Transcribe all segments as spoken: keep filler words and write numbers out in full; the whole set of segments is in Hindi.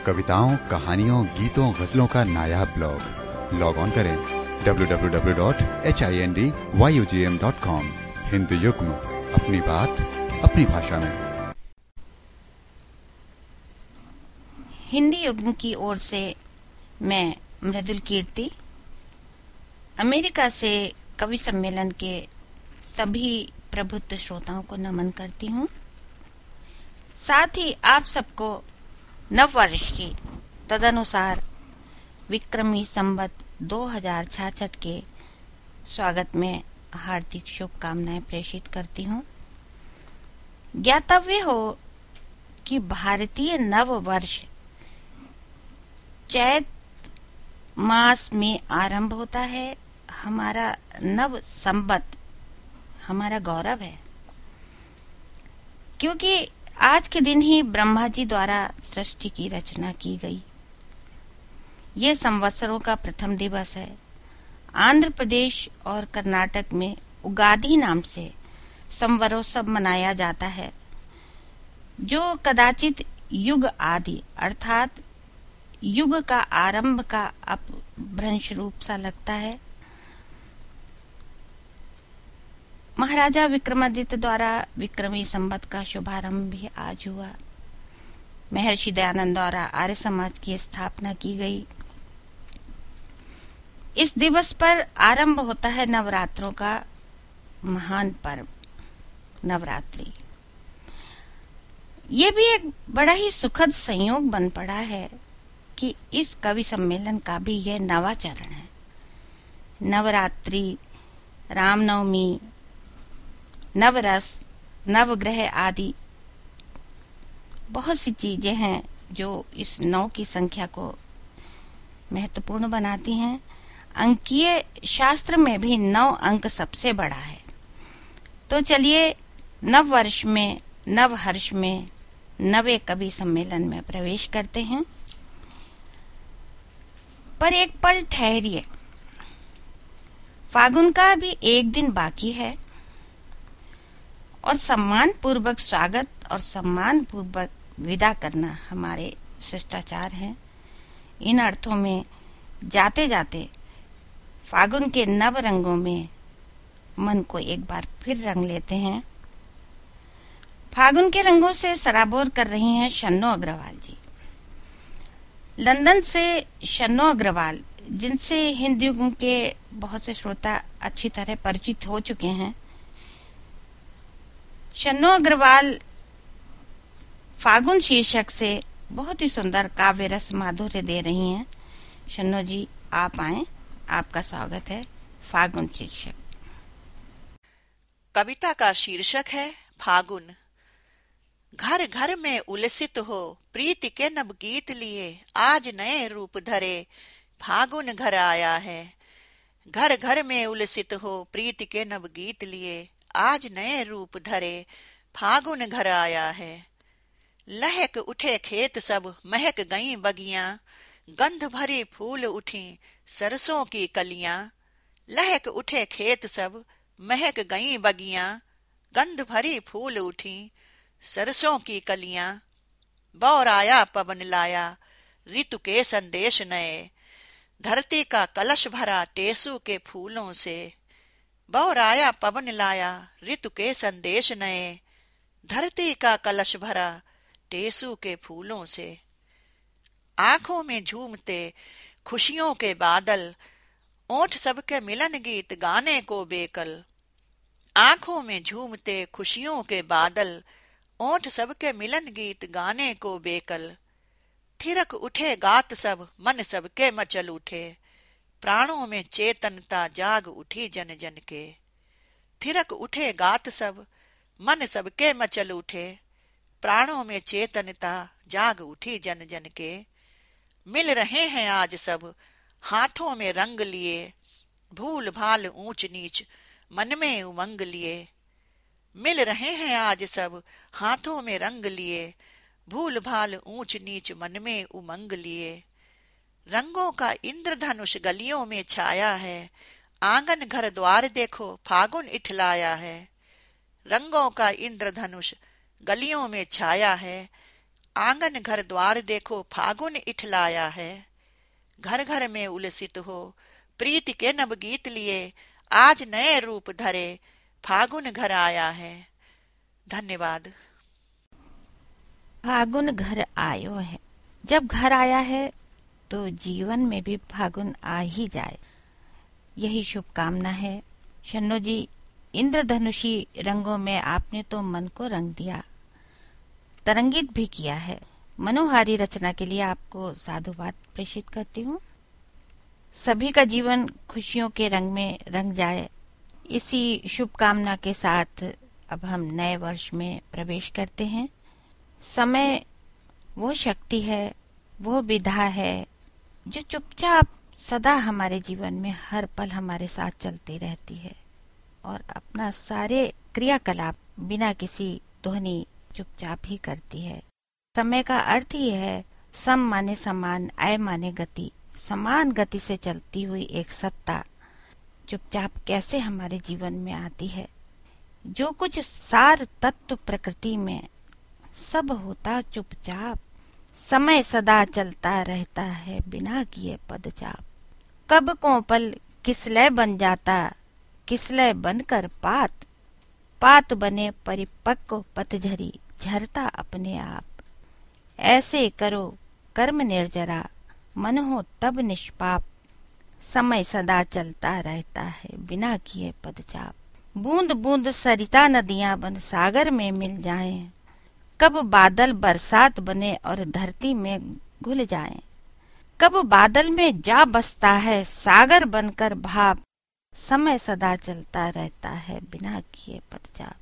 कविताओं, कहानियों, गीतों, गजलों का नायाब ब्लॉग। लॉग ऑन करें W W W dot Hind Yugm dot com. Hind युग्म, अपनी बात अपनी भाषा में। हिंदी युग्म की ओर से मैं मृदुल कीर्ति अमेरिका से कवि सम्मेलन के सभी प्रबुद्ध श्रोताओं को नमन करती हूँ। साथ ही आप सबको नव वर्ष की तदनुसार विक्रमी संवत दो हजार छियासठ के स्वागत में हार्दिक शुभकामनाएं प्रेषित करती हूँ। ज्ञातव्य हो कि भारतीय नव वर्ष चैत मास में आरंभ होता है। हमारा नव संवत हमारा गौरव है, क्योंकि आज के दिन ही ब्रह्मा जी द्वारा सृष्टि की रचना की गई। यह संवत्सरों का प्रथम दिवस है। आंध्र प्रदेश और कर्नाटक में उगादि नाम से संवरोत्सव मनाया जाता है, जो कदाचित युग आदि अर्थात युग का आरंभ का अपभ्रंश रूप सा लगता है। महाराजा विक्रमादित्य द्वारा विक्रमी संवत का शुभारंभ भी आज हुआ। महर्षि दयानंद द्वारा आर्य समाज की स्थापना की गई। इस दिवस पर आरंभ होता है नवरात्रों का महान पर्व नवरात्रि। ये भी एक बड़ा ही सुखद संयोग बन पड़ा है कि इस कवि सम्मेलन का भी यह नवा चरण है। नवरात्रि, रामनवमी, नवरस, नवग्रह आदि बहुत सी चीजें हैं जो इस नौ की संख्या को महत्वपूर्ण बनाती हैं। अंकीय शास्त्र में भी नौ अंक सबसे बड़ा है। तो चलिए नव वर्ष में, नव हर्ष में, नवे कवि सम्मेलन में प्रवेश करते हैं। पर एक पल ठहरिए, फागुन का भी एक दिन बाकी है और सम्मान पूर्वक स्वागत और सम्मान पूर्वक विदा करना हमारे शिष्टाचार हैं। इन अर्थों में जाते जाते फागुन के नव रंगों में मन को एक बार फिर रंग लेते हैं। फागुन के रंगों से सराबोर कर रही हैं शन्नो अग्रवाल जी। लंदन से शन्नो अग्रवाल, जिनसे हिंद युग्म के बहुत से श्रोता अच्छी तरह परिचित हो चुके हैं। शन्नो अग्रवाल फागुन शीर्षक से बहुत ही सुंदर काव्य रस माधुर्य दे रही हैं। शन्नो जी, आप आए, आपका स्वागत है। फागुन शीर्षक। कविता का शीर्षक है फागुन। घर घर में उलसित हो प्रीति के नव गीत लिए, आज नए रूप धरे फागुन घर आया है। घर घर में उलसित हो प्रीति के नव गीत लिए, आज नए रूप धरे फागुन घर आया है। लहक उठे खेत सब, महक गई बगियां, गंध भरी फूल उठी सरसों की कलियां। लहक उठे खेत सब, महक गई बगियां, गंध भरी फूल उठी सरसों की कलियां। बौर आया पवन लाया ऋतु के संदेश नए, धरती का कलश भरा टेसू के फूलों से। बौर आया पवन लाया ऋतु के संदेश नए, धरती का कलश भरा टेसू के फूलों से। आंखों में झूमते खुशियों के बादल, ओठ सबके मिलन गीत गाने को बेकल। आंखों में झूमते खुशियों के बादल, ओठ सबके मिलन गीत गाने को बेकल। थिरक उठे गात सब, मन सबके मचल उठे, प्राणों में चेतनता जाग उठी जन जन के। थिरक उठे गात सब, मन सबके मचल उठे, प्राणों में चेतनता जाग उठी जन जन के। मिल रहे हैं आज सब हाथों में रंग लिए, भूल भाल ऊंच नीच मन में उमंग लिए। मिल रहे हैं आज सब हाथों में रंग लिए, भूल भाल ऊंच नीच मन में उमंग लिए। रंगों का इंद्रधनुष गलियों में छाया है, आंगन घर द्वार देखो फागुन इठलाया है। रंगों का इंद्रधनुष गलियों में छाया है, आंगन घर द्वार देखो फागुन इठलाया है। घर घर में उलसित हो प्रीति के नव गीत लिए, आज नए रूप धरे फागुन घर आया है। धन्यवाद। फागुन घर आयो है। जब घर आया है तो जीवन में भी फागुन आ ही जाए, यही शुभकामना है। शन्नो जी, इंद्रधनुषी रंगों में आपने तो मन को रंग दिया, तरंगित भी किया है। मनोहारी रचना के लिए आपको साधुवाद प्रेषित करती हूँ। सभी का जीवन खुशियों के रंग में रंग जाए, इसी शुभकामना के साथ अब हम नए वर्ष में प्रवेश करते हैं। समय वो शक्ति है, वो विधा है जो चुपचाप सदा हमारे जीवन में हर पल हमारे साथ चलती रहती है और अपना सारे क्रियाकलाप बिना किसी ध्वनि चुपचाप ही करती है। समय का अर्थ ही है सम माने समान, आय माने गति। समान गति से चलती हुई एक सत्ता चुपचाप कैसे हमारे जीवन में आती है। जो कुछ सार तत्व प्रकृति में, सब होता चुपचाप। समय सदा चलता रहता है बिना किए पदचाप। कब को पल किसलय बन जाता, किसलय बनकर पात। पात बने परिपक्व पतझरी, झरता अपने आप। ऐसे करो कर्म निर्जरा, मन हो तब निष्पाप। समय सदा चलता रहता है बिना किए पदचाप। बूंद बूंद सरिता नदियां बन सागर में मिल जाएं। कब बादल बरसात बने और धरती में घुल जाएं। कब बादल में जा बसता है सागर बनकर भाप। समय सदा चलता रहता है बिना किए पदचाप।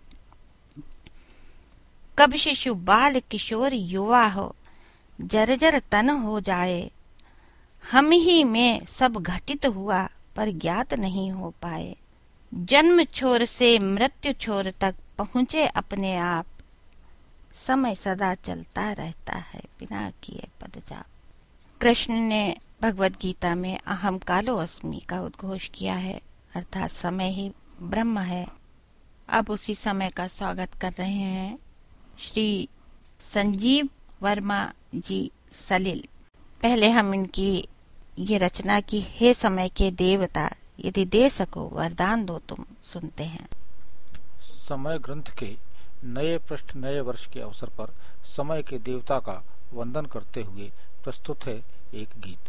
कब शिशु बाल किशोर युवा हो, जर्जर तन हो जाए। हम ही में सब घटित हुआ पर ज्ञात नहीं हो पाए। जन्म छोर से मृत्यु छोर तक पहुँचे अपने आप। समय सदा चलता रहता है बिना किए पदचाप। कृष्ण ने भगवत गीता में अहम कालो अस्मि का उद्घोष किया है, अर्थात समय ही ब्रह्म है। अब उसी समय का स्वागत कर रहे हैं श्री संजीव वर्मा जी सलील। पहले हम इनकी ये रचना की हे समय के देवता यदि दे सको वरदान दो तुम, सुनते हैं। समय ग्रंथ के नए पृष्ठ नए वर्ष के अवसर पर समय के देवता का वंदन करते हुए प्रस्तुत है एक गीत।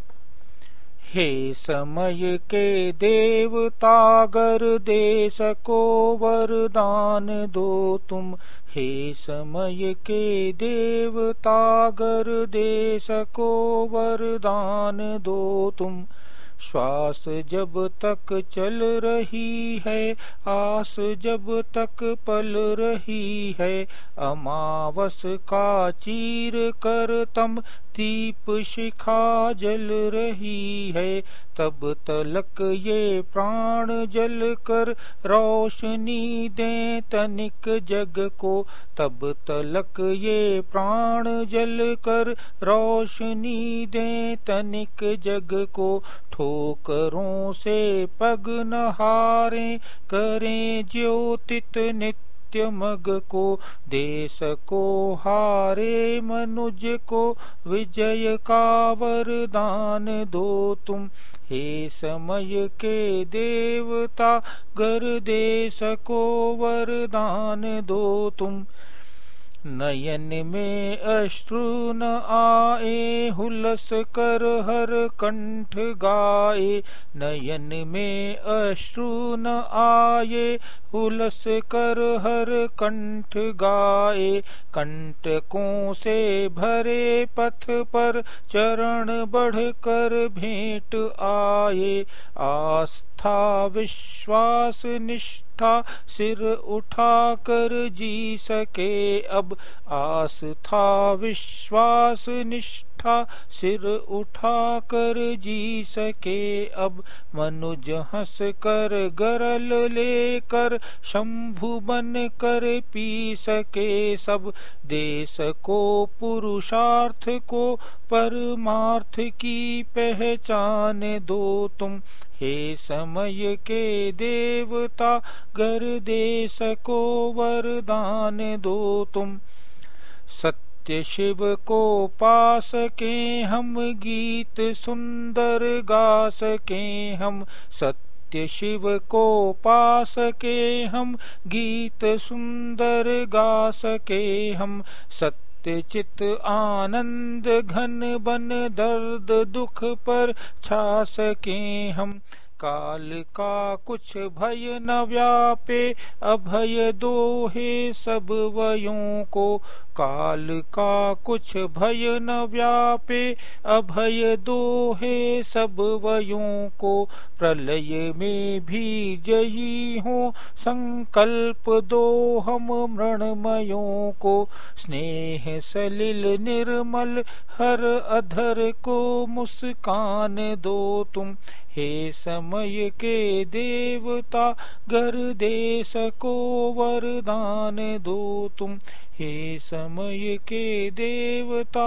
हे समय के देवता गर दे सको वरदान दो तुम। हे समय के देवता गर दे सको वरदान दो तुम। श्वास जब तक चल रही है, आस जब तक पल रही है। अमावस का चीर कर तम दीप शिखा जल रही है। तब तलक ये प्राण जल कर रोशनी दे तनिक जग को। तब तलक ये प्राण जल कर रोशनी दे तनिक जग को। ठोकरों से पग न हारे, करें ज्योतित नित्य मग को। दे सको हारे मनुज को, विजय का वरदान दो तुम। हे समय के देवता गर दे सको वरदान दो तुम। नयन में अश्रु न आए, हुलस कर हर कंठ गाए। नयन में अश्रु न आए, हुलस कर हर कंठ गाए। कंटकों से भरे पथ पर चरण बढ़ कर भेंट आए। आस्था विश्वास निष्ठा सिर उठा कर जी सके अब। आस्था विश्वास निष्ठा सिर उठा कर जी सके अब। मनुज हंस कर गरल लेकर शंभु बन कर पी सके सब। देश को पुरुषार्थ को परमार्थ की पहचान दो तुम। हे समय के देवता गर दे सको वरदान दो तुम। सत्य सत्य शिव को पा सके हम, गीत सुंदर गा सके हम। सत्य शिव को पा सके हम, गीत सुंदर गा सके हम। सत्य चित आनंद घन बन दर्द दुख पर छा सके हम। काल का कुछ भय न व्यापे, अभय दो हे सब वयों को। काल का कुछ भय न व्यापे, अभय दो हे सब वयों को। प्रलय में भी जयी हो, संकल्प दो हम मृणमयों को। स्नेह सलिल निर्मल हर अधर को, मुस्कान दो तुम। हे समय के देवता, घर देश को वरदान दो तुम। हे समय के देवता।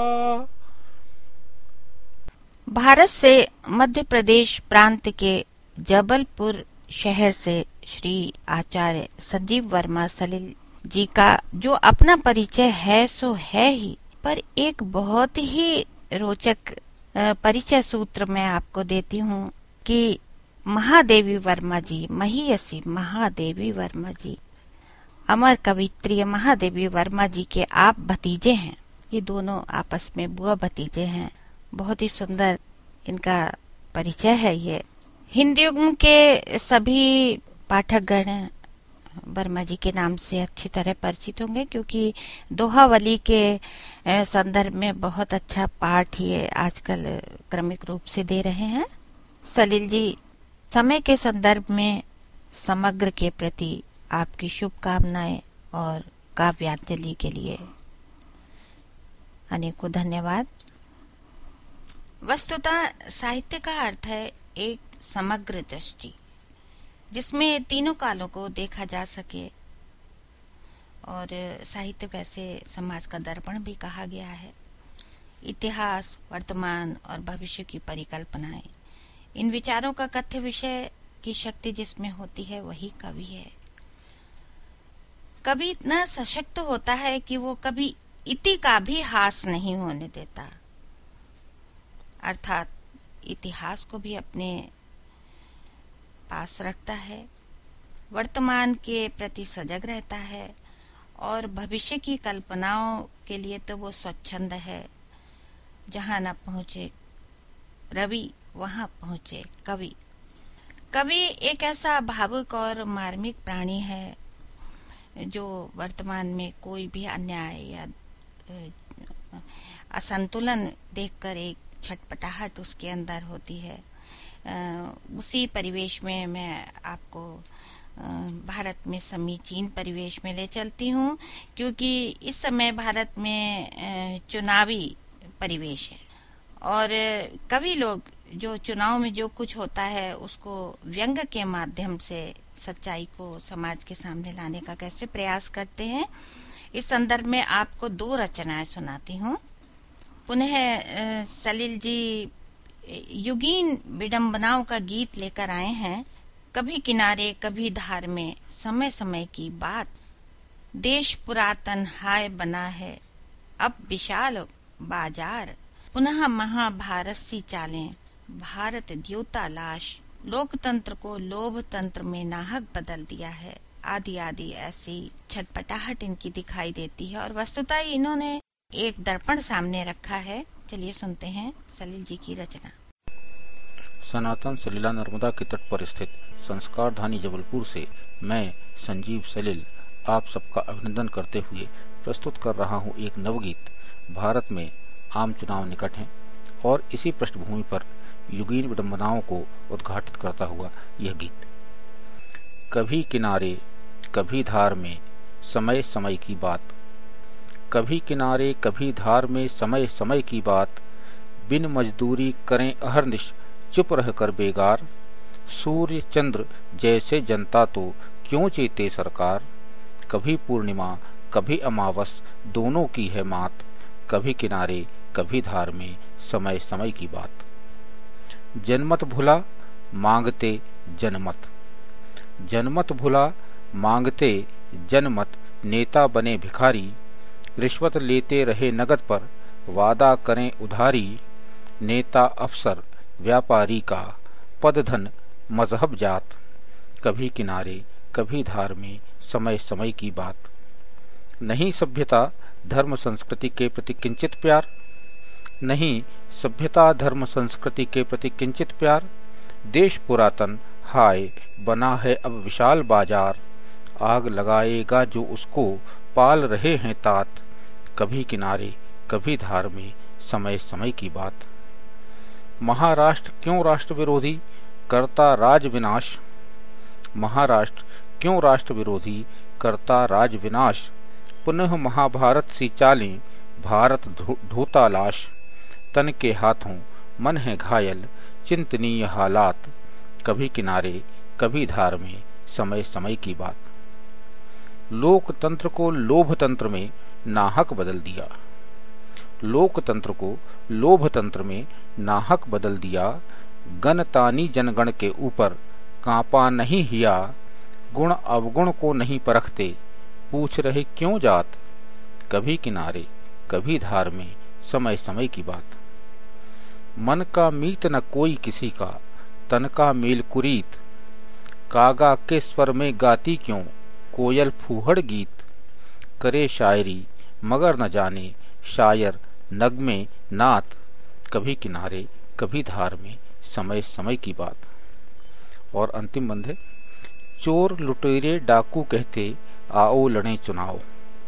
भारत से मध्य प्रदेश प्रांत के जबलपुर शहर से श्री आचार्य संजीव वर्मा सलिल जी का जो अपना परिचय है सो है ही, पर एक बहुत ही रोचक परिचय सूत्र मैं आपको देती हूँ कि महादेवी वर्मा जी, महियसी महादेवी वर्मा जी, अमर कवित्री महादेवी वर्मा जी के आप भतीजे हैं। ये दोनों आपस में बुआ भतीजे हैं। बहुत ही सुंदर इनका परिचय है। ये हिंदी युग्म के सभी पाठकगण वर्मा जी के नाम से अच्छी तरह परिचित होंगे, क्योंकि दोहावली के संदर्भ में बहुत अच्छा पाठ ये आजकल क्रमिक रूप से दे रहे हैं। सलिल जी, समय के संदर्भ में समग्र के प्रति आपकी शुभकामनाएं और काव्यांजलि के लिए अनेकों धन्यवाद। वस्तुतः साहित्य का अर्थ है एक समग्र दृष्टि, जिसमें तीनों कालों को देखा जा सके। और साहित्य वैसे समाज का दर्पण भी कहा गया है। इतिहास, वर्तमान और भविष्य की परिकल्पनाएं, इन विचारों का कथ्य विषय की शक्ति जिसमें होती है वही कवि है। कवि इतना सशक्त होता है कि वो कभी इति का भी हास नहीं होने देता, अर्थात इतिहास को भी अपने पास रखता है, वर्तमान के प्रति सजग रहता है और भविष्य की कल्पनाओं के लिए तो वो स्वच्छंद है। जहां न पहुंचे रवि वहां पहुंचे कवि। कवि एक ऐसा भावुक और मार्मिक प्राणी है जो वर्तमान में कोई भी अन्याय या असंतुलन देखकर एक छटपटाहट उसके अंदर होती है। उसी परिवेश में मैं आपको भारत में समीचीन परिवेश में ले चलती हूँ, क्योंकि इस समय भारत में चुनावी परिवेश है और कवि लोग जो चुनाव में जो कुछ होता है उसको व्यंग के माध्यम से सच्चाई को समाज के सामने लाने का कैसे प्रयास करते हैं। इस संदर्भ में आपको दो रचनाएं सुनाती हूँ। पुनः सलिल जी युगीन विडंबनाओं का गीत लेकर आए हैं। कभी किनारे कभी धार में समय समय की बात, देश पुरातन हाय बना है अब विशाल बाजार। पुनः महाभारत सी चालें, भारत द्योता लाश, लोकतंत्र को लोभ तंत्र में नाहक बदल दिया है। आदि आदि ऐसी छटपटाहट इनकी दिखाई देती है और वस्तुतः इन्होंने एक दर्पण सामने रखा है। चलिए सुनते हैं सलिल जी की रचना। सनातन सलीला नर्मदा के तट पर स्थित संस्कार धानी जबलपुर से मैं संजीव सलिल आप सबका अभिनंदन करते हुए प्रस्तुत कर रहा हूँ एक नवगीत। भारत में आम चुनाव निकट हैं और इसी पृष्ठभूमि पर युगीन विडंबनाओं को उद्घाटित करता हुआ यह गीत। कभी किनारे कभी धार में समय समय की बात, कभी किनारे कभी धार में समय समय की बात। बिन मजदूरी करें अहरनिश चुप रह कर बेगार। सूर्य चंद्र जैसे जनता तो क्यों चेते सरकार। कभी पूर्णिमा कभी अमावस दोनों की है मात। कभी किनारे कभी धार में समय समय की बात। जनमत भुला मांगते जनमत, जनमत भुला मांगते जनमत। नेता बने भिखारी रिश्वत लेते रहे नगद पर, वादा करें उधारी, नेता अफसर व्यापारी का, पद धन मजहब जात, कभी किनारे कभी धार में समय समय की बात। नहीं सभ्यता धर्म संस्कृति के प्रति किंचित प्यार, नहीं सभ्यता धर्म संस्कृति के प्रति किंचित प्यार, देश पुरातन हाय बना है अब विशाल बाजार, आग लगाएगा जो उसको पाल रहे हैं तात, कभी किनारे कभी धार में समय समय की बात। महाराष्ट्र क्यों राष्ट्र विरोधी करता राज विनाश, महाराष्ट्र क्यों राष्ट्र विरोधी करता राज विनाश, पुनः महाभारत सी चालें भारत ढोता लाश, तन के हाथों मन है घायल चिंतनीय हालात, कभी किनारे कभी धार में समय समय की बात। लोकतंत्र को लोभतंत्र में नाहक बदल दिया, लोकतंत्र को लोभतंत्र में नाहक बदल दिया, गणतानी जनगण के ऊपर कांपा नहीं हिया, गुण अवगुण को नहीं परखते पूछ रहे क्यों जात, कभी किनारे कभी धार में समय समय की बात। मन का मीत न कोई किसी का तन का मेल कुरीत, कागा के स्वर में गाती क्यों कोयल फूहड़ गीत, करे शायरी मगर न जाने शायर नगमे नात, कभी किनारे कभी धार में समय समय की बात। और अंतिम बंद है, चोर लुटेरे डाकू कहते आओ लड़े चुनाव,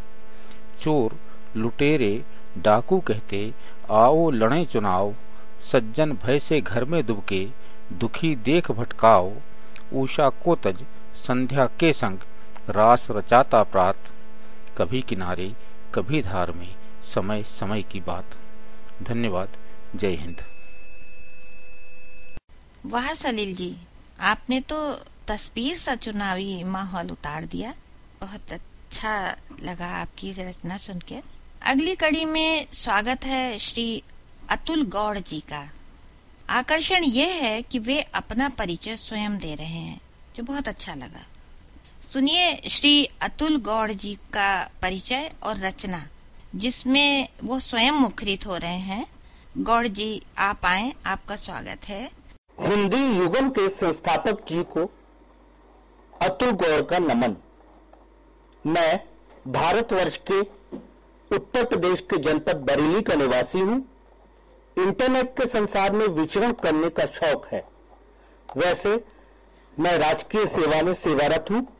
चोर लुटेरे डाकू कहते आओ लड़े चुनाव, सज्जन भय से घर में दुबके दुखी देख भटकाओ, उषा को तज संध्या के संग रास रचाता प्रात, कभी किनारे कभी धार में समय समय की बात। धन्यवाद। जय हिंद। वाह सलील जी, आपने तो तस्वीर सा चुनावी माहौल उतार दिया। बहुत अच्छा लगा आपकी रचना सुन के। अगली कड़ी में स्वागत है श्री अतुल गौड़ जी का। आकर्षण यह है कि वे अपना परिचय स्वयं दे रहे हैं, जो बहुत अच्छा लगा। सुनिए श्री अतुल गौड़ जी का परिचय और रचना, जिसमें वो स्वयं मुखरित हो रहे हैं। गौड़ जी आप आए, आपका स्वागत है। हिंदी युगम के संस्थापक जी को अतुल गौड़ का नमन। मैं भारतवर्ष के उत्तर प्रदेश के जनपद बरेली का निवासी हूं। इंटरनेट के संसार में विचरण करने का शौक है। वैसे मैं राजकीय सेवा में सेवारत हूं।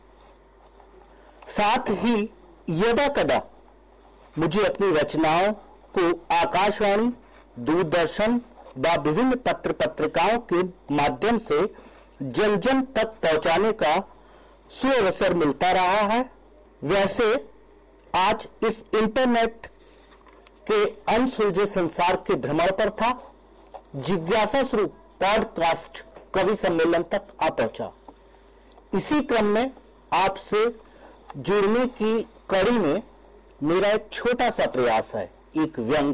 साथ ही यदा कदा मुझे अपनी रचनाओं को आकाशवाणी, दूरदर्शन व विभिन्न पत्र पत्रिकाओं के माध्यम से जन जन तक पहुंचाने का सुअवसर मिलता रहा है। वैसे आज इस इंटरनेट के अनसुलझे संसार के भ्रमण पर था। जिज्ञासा शुरू पॉडकास्ट कवि सम्मेलन तक आ पहुंचा। इसी क्रम में आपसे जुड़ने की कड़ी में मेरा एक छोटा सा प्रयास है। एक व्यंग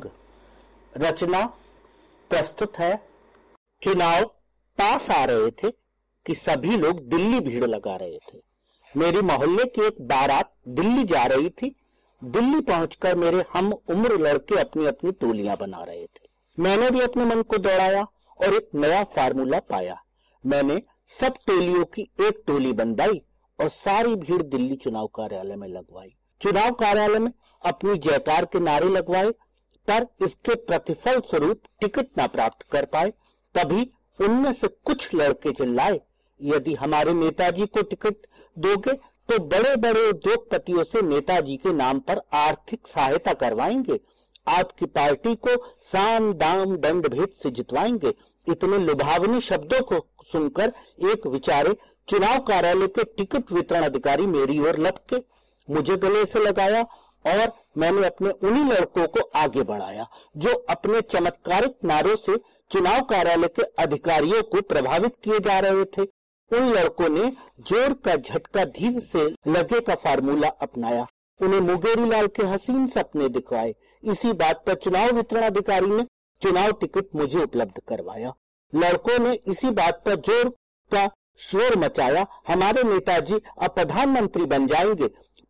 रचना प्रस्तुत है। चुनाव पास आ रहे थे कि सभी लोग दिल्ली भीड़ लगा रहे थे। मेरी मोहल्ले की एक बारात दिल्ली जा रही थी। दिल्ली पहुंचकर मेरे हम उम्र लड़के अपनी अपनी टोलियां बना रहे थे। मैंने भी अपने मन को दौड़ाया और एक नया फार्मूला पाया। मैंने सब टोलियों की एक टोली बनवाई और सारी भीड़ दिल्ली चुनाव कार्यालय में लगवाई। चुनाव कार्यालय में अपनी जयकार के नारे लगवाए, पर इसके प्रतिफल स्वरूप टिकट न प्राप्त कर पाए। तभी उनमें से कुछ लड़के चिल्लाए, यदि हमारे नेताजी को टिकट दोगे तो बड़े बड़े उद्योगपतियों से नेताजी के नाम पर आर्थिक सहायता करवाएंगे, आपकी पार्टी को साम दाम दंड भेद से जितवाएंगे। इतने लुभावनी शब्दों को सुनकर एक विचारे चुनाव कार्यालय के टिकट वितरण अधिकारी मेरी ओर लपके, मुझे गले से लगाया और मैंने अपने उन्हीं लड़कों को आगे बढ़ाया जो अपने चमत्कारिक नारों से चुनाव कार्यालय के अधिकारियों को प्रभावित किए जा रहे थे। उन लड़कों ने जोर का झटका धीरे से लगे का फार्मूला अपनाया। उन्हें मुंगेरी लाल के हसीन सपने दिखवाए। इसी बात पर चुनाव वितरण अधिकारी ने चुनाव टिकट मुझे उपलब्ध करवाया। लड़कों ने इसी बात पर जोर का शोर मचाया, हमारे नेताजी अब प्रधानमंत्री बन जाएंगे।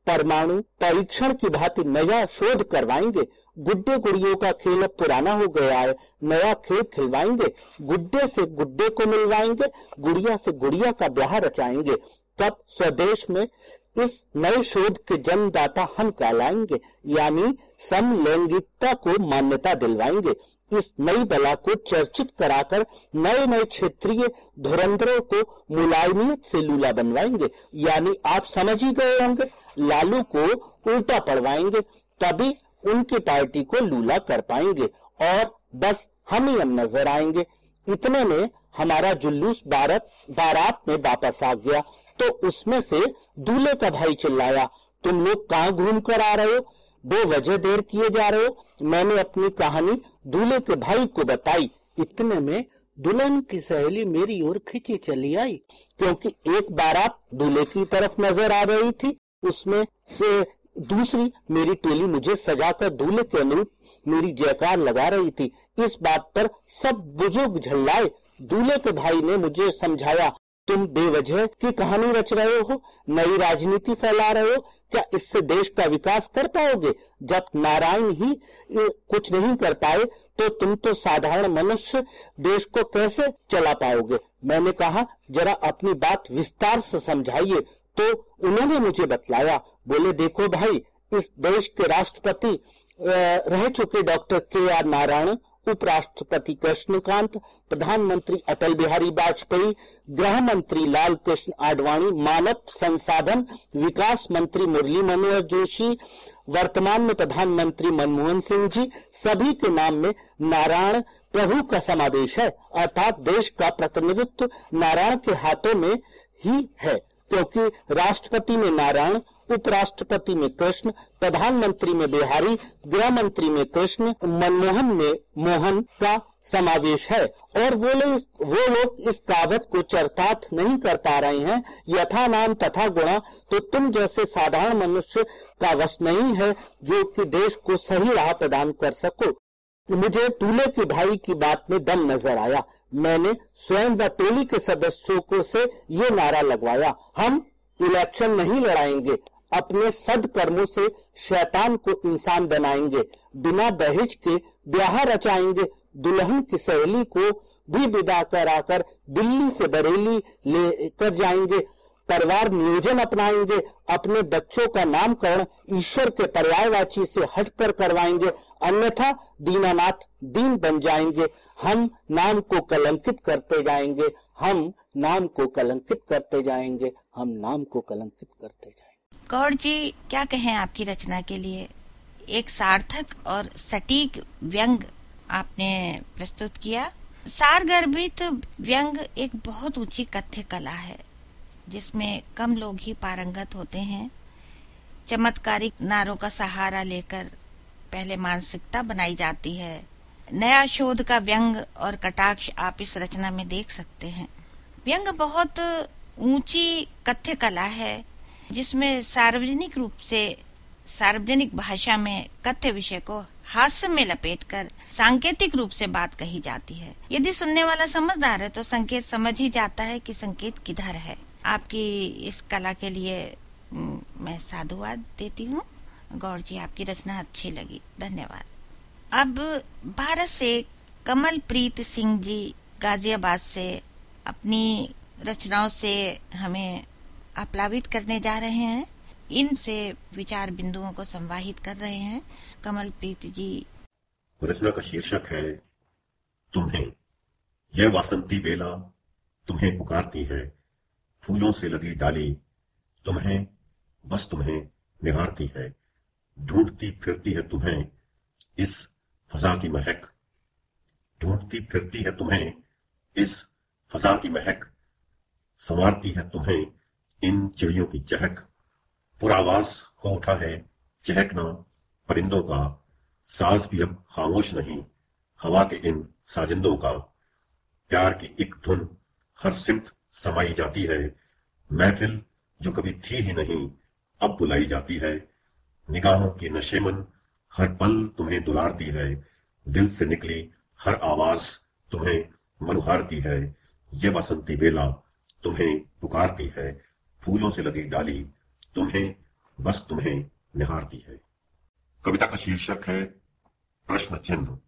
परमाणु परीक्षण की भांति नया शोध करवाएंगे। गुड्डे गुड़ियों का खेल अब पुराना हो गया है, नया खेल खिलवाएंगे। गुड्डे से गुड्डे को मिलवाएंगे, गुड़िया से गुड़िया का ब्याह रचाएंगे। तब स्वदेश में इस नए शोध के जन्मदाता हम कहलाएंगे, यानी समलैंगिकता को मान्यता दिलवाएंगे। इस नई बला को चर्चित कराकर नए नए क्षेत्रीय धुरंधरों को मुलायमियत से लूला बनवाएंगे, यानी आप समझ ही गए होंगे, लालू को उल्टा पड़वाएंगे, तभी उनकी पार्टी को लूला कर पाएंगे और बस हम ही हम नजर आएंगे। इतने में हमारा जुलूस बारात बारात में वापस आ गया तो उसमें से दूल्हे का भाई चिल्लाया, तुम लोग कहाँ घूम कर आ रहे हो, बेवजह देर किए जा रहे हो। मैंने अपनी कहानी दूल्हे के भाई को बताई। इतने में दुल्हन की सहेली मेरी ओर खिंची चली आई, क्योंकि एक बारात दूल्हे की तरफ नजर आ रही थी, उसमें से दूसरी मेरी टोली मुझे सजाकर दूल्हे के अनुरूप मेरी जयकार लगा रही थी। इस बात पर सब बुजुर्ग झल्लाए। दूल्हे के भाई ने मुझे समझाया, तुम बेवजह की कहानी रच रहे हो, नई राजनीति फैला रहे हो, क्या इससे देश का विकास कर पाओगे? जब नारायण ही कुछ नहीं कर पाए तो तुम तो साधारण मनुष्य देश को कैसे चला पाओगे? मैंने कहा, जरा अपनी बात विस्तार से समझाइए। तो उन्होंने मुझे बतलाया, बोले देखो भाई, इस देश के राष्ट्रपति रह चुके डॉक्टर के आर नारायण, उपराष्ट्रपति कृष्णकांत, प्रधानमंत्री अटल बिहारी वाजपेयी, गृह मंत्री लाल कृष्ण आडवाणी, मानव संसाधन विकास मंत्री मुरली मनोहर जोशी, वर्तमान में प्रधानमंत्री मनमोहन सिंह जी, सभी के नाम में नारायण प्रभु का समावेश है। अर्थात देश का प्रतिनिधित्व नारायण के हाथों में ही है, क्योंकि राष्ट्रपति में नारायण, उपराष्ट्रपति में कृष्ण, प्रधानमंत्री में बिहारी, गृह मंत्री में कृष्ण, मनमोहन में मोहन का समावेश है। और वो लोग वो लोग इस कहावत को चरितार्थ नहीं कर पा रहे हैं, यथा नाम तथा गुणा, तो तुम जैसे साधारण मनुष्य का वश नहीं है जो कि देश को सही राह प्रदान कर सको। मुझे दूल्हे के भाई की बात में दम नजर आया। मैंने स्वयं व टोली के सदस्यों को से ये नारा लगवाया, हम इलेक्शन नहीं लड़ाएंगे, अपने सदकर्मों से शैतान को इंसान बनाएंगे, बिना दहेज के ब्याह रचाएंगे, दुल्हन की सहेली को भी विदा कराकर दिल्ली से बरेली लेकर जाएंगे, परिवार नियोजन अपनाएंगे, अपने बच्चों का नामकरण ईश्वर के पर्यायवाची से हटकर करवाएंगे, अन्यथा दीनानाथ दीन बन जाएंगे। हम नाम को कलंकित करते जाएंगे, हम नाम को कलंकित करते जाएंगे, हम नाम को कलंकित करते जाएंगे। गौड़ जी, क्या कहें आपकी रचना के लिए? एक सार्थक और सटीक व्यंग आपने प्रस्तुत किया। सारगर्भित व्यंग एक बहुत ऊंची कथ्य कला है, जिसमें कम लोग ही पारंगत होते हैं। चमत्कारिक नारों का सहारा लेकर पहले मानसिकता बनाई जाती है। नया शोध का व्यंग और कटाक्ष आप इस रचना में देख सकते हैं। व्यंग बहुत ऊंची कथ्य कला है, जिसमें सार्वजनिक रूप से सार्वजनिक भाषा में कथ्य विषय को हास्य में लपेटकर सांकेतिक रूप से बात कही जाती है। यदि सुनने वाला समझदार है तो संकेत समझ ही जाता है कि संकेत किधर है। आपकी इस कला के लिए मैं साधुवाद देती हूँ। गौर जी, आपकी रचना अच्छी लगी, धन्यवाद। अब भारत से कमलप्रीत सिंह जी गाजियाबाद से अपनी रचनाओं से हमें आप्लावित करने जा रहे हैं। इनसे विचार बिंदुओं को संवाहित कर रहे हैं। कमलप्रीत जी। रचना का शीर्षक है तुम्हें। यह वासंती बेला तुम्हें पुकारती है, फूलों से लगी डाली तुम्हें, बस तुम्हें निहारती है, ढूंढती फिरती है तुम्हें इस फजा की महक, ढूंढती फिरती है तुम्हें इस फजा की महक, संवारती है तुम्हें इन चिड़ियों की चहक, पुरावास हो उठा है चहकना परिंदों का, साज भी अब खामोश नहीं हवा के इन साजिंदों का, प्यार की एक धुन हर सिमत समाई जाती है, महफिल जो कभी थी ही नहीं अब बुलाई जाती है, निगाहों की नशेमन हर पल तुम्हें दुलारती है, दिल से निकली हर आवाज तुम्हें मनुहारती है, ये बसंती बेला तुम्हें पुकारती है, फूलों से लगी डाली तुम्हें, बस तुम्हें निहारती है। कविता का शीर्षक है प्रश्न चिन्ह।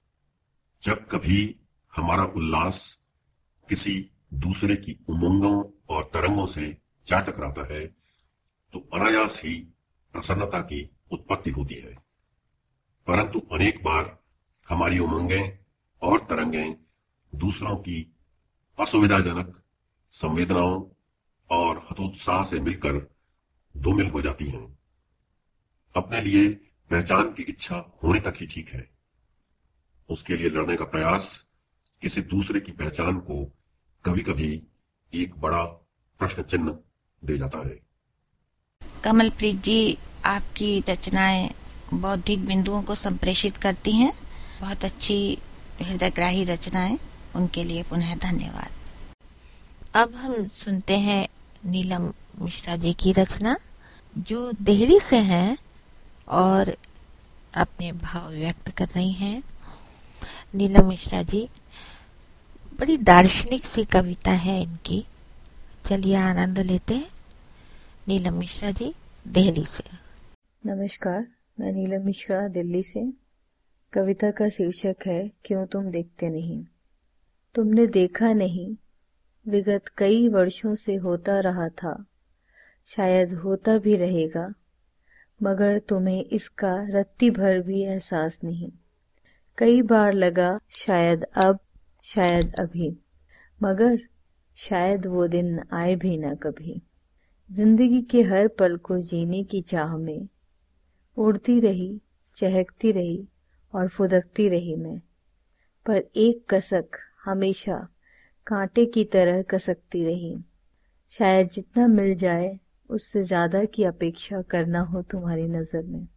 जब कभी हमारा उल्लास किसी दूसरे की उमंगों और तरंगों से जा टकराता है तो अनायास ही प्रसन्नता की उत्पत्ति होती है, परंतु अनेक बार हमारी उमंगें और तरंगें दूसरों की असुविधाजनक संवेदनाओं और हतोत्साह से मिलकर धूमिल हो जाती हैं। अपने लिए पहचान की इच्छा होने तक ही ठीक है, उसके लिए लड़ने का प्रयास किसी दूसरे की पहचान को कभी कभी एक बड़ा प्रश्न चिन्ह दे जाता है। कमलप्रीत जी, आपकी रचनाएं बौद्धिक बिंदुओं को संप्रेषित करती हैं। बहुत अच्छी हृदयग्राही रचनाएं, उनके लिए पुनः धन्यवाद। अब हम सुनते हैं नीलम मिश्रा जी की रचना, जो दिल्ली से हैं और अपने भाव व्यक्त कर रही हैं। नीलम मिश्रा जी, बड़ी दार्शनिक सी कविता है इनकी, चलिए आनंद लेते हैं। नीलम मिश्रा जी, दिल्ली से। नमस्कार, मैं नीलम मिश्रा, दिल्ली से। कविता का शीर्षक है क्यों तुम देखते नहीं। तुमने देखा नहीं, विगत कई वर्षों से होता रहा था, शायद होता भी रहेगा, मगर तुम्हें इसका रत्ती भर भी एहसास नहीं। कई बार लगा शायद अब, शायद अभी, मगर शायद वो दिन आए भी ना कभी। जिंदगी के हर पल को जीने की चाह में उड़ती रही, चहकती रही और फुदकती रही मैं, पर एक कसक हमेशा कांटे की तरह कसकती रही। शायद जितना मिल जाए उससे ज्यादा की अपेक्षा करना हो तुम्हारी नजर में,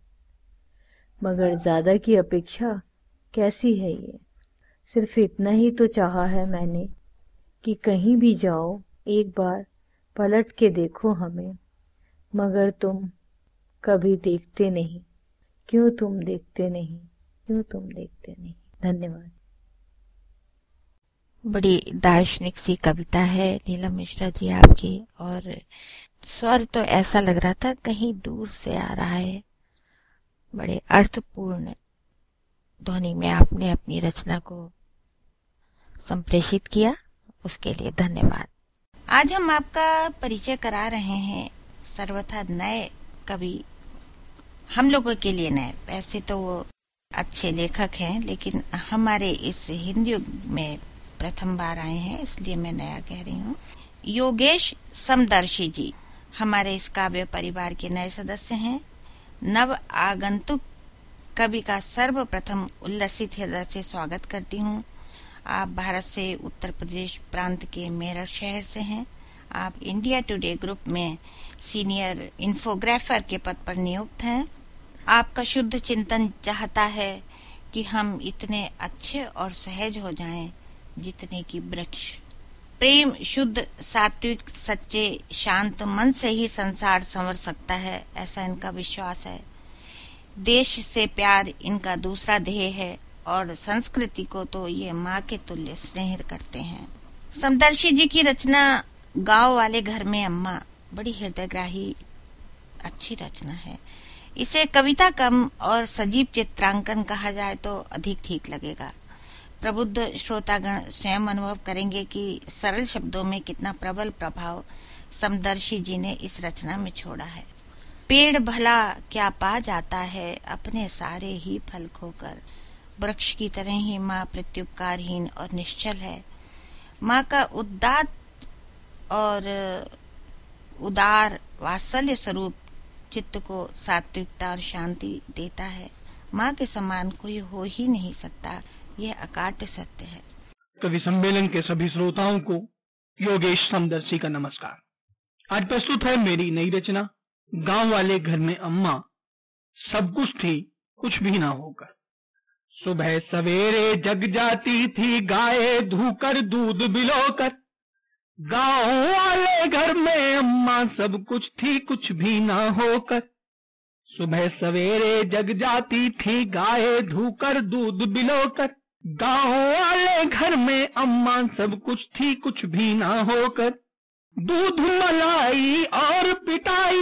मगर ज्यादा की अपेक्षा कैसी है ये। सिर्फ इतना ही तो चाहा है मैंने कि कहीं भी जाओ एक बार पलट के देखो हमें, मगर तुम कभी देखते नहीं। क्यों तुम देखते नहीं, क्यों तुम देखते नहीं। धन्यवाद। बड़ी दार्शनिक सी कविता है नीलम मिश्रा जी आपकी, और स्वर तो ऐसा लग रहा था कहीं दूर से आ रहा है। बड़े अर्थपूर्ण ध्वनि में आपने अपनी रचना को संप्रेषित किया, उसके लिए धन्यवाद। आज हम आपका परिचय करा रहे हैं सर्वथा नए कवि, हम लोगों के लिए नए। वैसे तो वो अच्छे लेखक हैं, लेकिन हमारे इस हिंदी युग में प्रथम बार आए हैं, इसलिए मैं नया कह रही हूँ। योगेश समदर्शी जी हमारे इस काव्य परिवार के नए सदस्य हैं। नव आगंतुक कवि का सर्वप्रथम उल्लसित हृदय से स्वागत करती हूँ। आप भारत से उत्तर प्रदेश प्रांत के मेरठ शहर से हैं। आप इंडिया टुडे ग्रुप में सीनियर इन्फोग्राफर के पद पर नियुक्त हैं। आपका शुद्ध चिंतन चाहता है कि हम इतने अच्छे और सहज हो जाएं जितने की वृक्ष। प्रेम शुद्ध, सात्विक, सच्चे, शांत मन से ही संसार संवर सकता है, ऐसा इनका विश्वास है। देश से प्यार इनका दूसरा ध्येय है और संस्कृति को तो ये माँ के तुल्य स्नेह करते हैं। समदर्शी जी की रचना गांव वाले घर में अम्मा बड़ी हृदयग्राही अच्छी रचना है। इसे कविता कम और सजीव चित्रांकन कहा जाए तो अधिक ठीक लगेगा। प्रबुद्ध श्रोतागण स्वयं अनुभव करेंगे कि सरल शब्दों में कितना प्रबल प्रभाव समदर्शी जी ने इस रचना में छोड़ा है। पेड़ भला क्या पा जाता है अपने सारे ही फल खोकर, वृक्ष की तरह ही माँ प्रत्युपकारहीन और निश्चल है। माँ का उदात्त और उदार वात्सल्य स्वरूप चित्त को सात्विकता और शांति देता है। माँ के समान कोई हो ही नहीं सकता, यह अकाट्य सत्य है। कवि सम्मेलन के सभी श्रोताओं को योगेश समदर्शी का नमस्कार। आज प्रस्तुत है मेरी नई रचना गांव वाले घर में अम्मा। सब कुछ थी कुछ भी ना होकर। सुबह सवेरे जग जाती थी गाय धूकर दूध बिलोकर। गांव वाले घर में अम्मा सब कुछ थी कुछ भी ना होकर। सुबह सवेरे जग जाती थी गाय धूकर दूध बिलोकर। गांव वाले घर में अम्मा सब कुछ थी कुछ भी ना होकर। दूध मलाई और पिटाई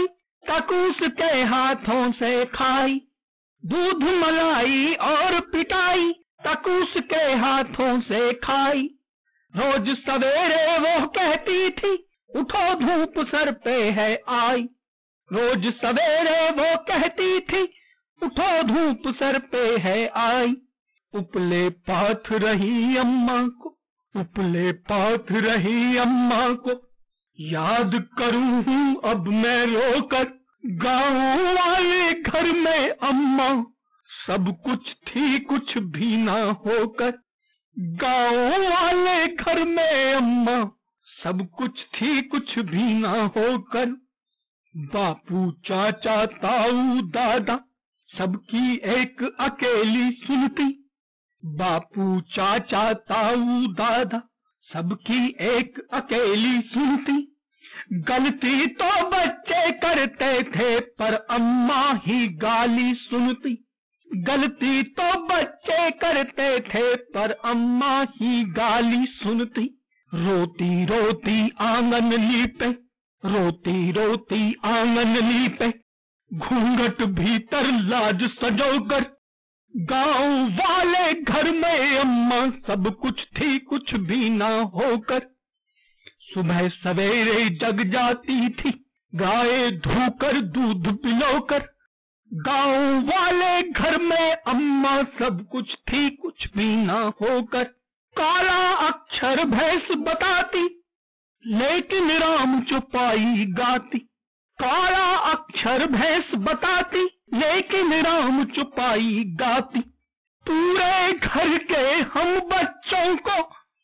तक उसके हाथों से खाई, दूध मलाई और पिटाई तक उसके हाथों से खाई। रोज सवेरे वो कहती थी, उठो धूप सर पे है आई। रोज सवेरे वो कहती थी, उठो धूप सर पे है आई। उपले पाथ रही अम्मा को, उपले पाथ रही अम्मा को, याद करूं हूँ अब मैं रोकर। गाँव वाले घर में अम्मा सब कुछ थी कुछ भी ना होकर। गाँव वाले घर में अम्मा सब कुछ थी कुछ भी ना होकर। बापू चाचा ताऊ दादा सबकी एक अकेली सुनती। बापू चाचा ताऊ दादा सबकी एक अकेली सुनती। गलती तो बच्चे करते थे पर अम्मा ही गाली सुनती। गलती तो बच्चे करते थे पर अम्मा ही गाली सुनती। रोती रोती आंगन लीपे, रोती रोती आंगन लीपे, घूंघट भीतर लाज सजोकर। गाँव वाले घर में अम्मा सब कुछ थी कुछ भी ना होकर। सुबह सवेरे जग जाती थी, गाय धोकर दूध पिलोकर। गाँव वाले घर में अम्मा सब कुछ थी कुछ भी ना होकर। काला अक्षर भैंस बताती, लेकिन राम चुपाई गाती। काला अक्षर भैंस बताती, लेकिन राम चुपाई गाती। पूरे घर के हम बच्चों को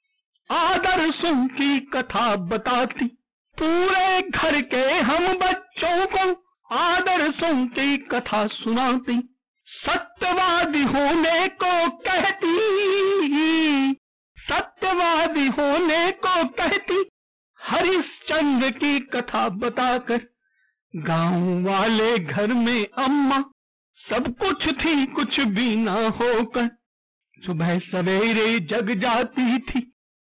आदर्शों की कथा बताती। पूरे घर के हम बच्चों को आदर्शों की कथा सुनाती। सत्यवादी होने को कहती, सत्यवादी होने को कहती, हरिश्चंद्र की कथा बताकर। गाँव वाले घर में अम्मा सब कुछ थी कुछ भी ना होकर। सुबह सवेरे जग जाती थी,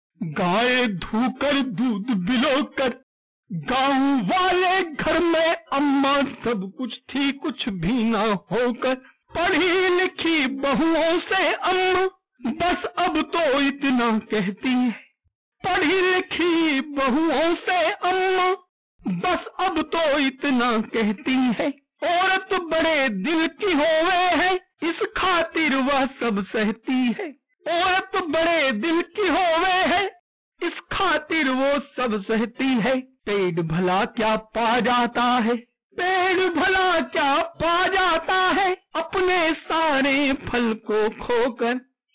गाय धोकर दूध बिलोकर। गाँव वाले घर में अम्मा सब कुछ थी कुछ भी ना होकर। पढ़ी लिखी बहुओं से अम्मा बस अब तो इतना कहती है। पढ़ी लिखी बहुओं से अम्मा बस अब तो इतना कहती है। औरत बड़े दिल की होवे है, इस खातिर वह सब सहती है। औरत बड़े दिल की होवे है, इस खातिर वो सब सहती है। पेड़ भला क्या पा जाता है, पेड़ भला क्या पा जाता है, अपने सारे फल को खोकर।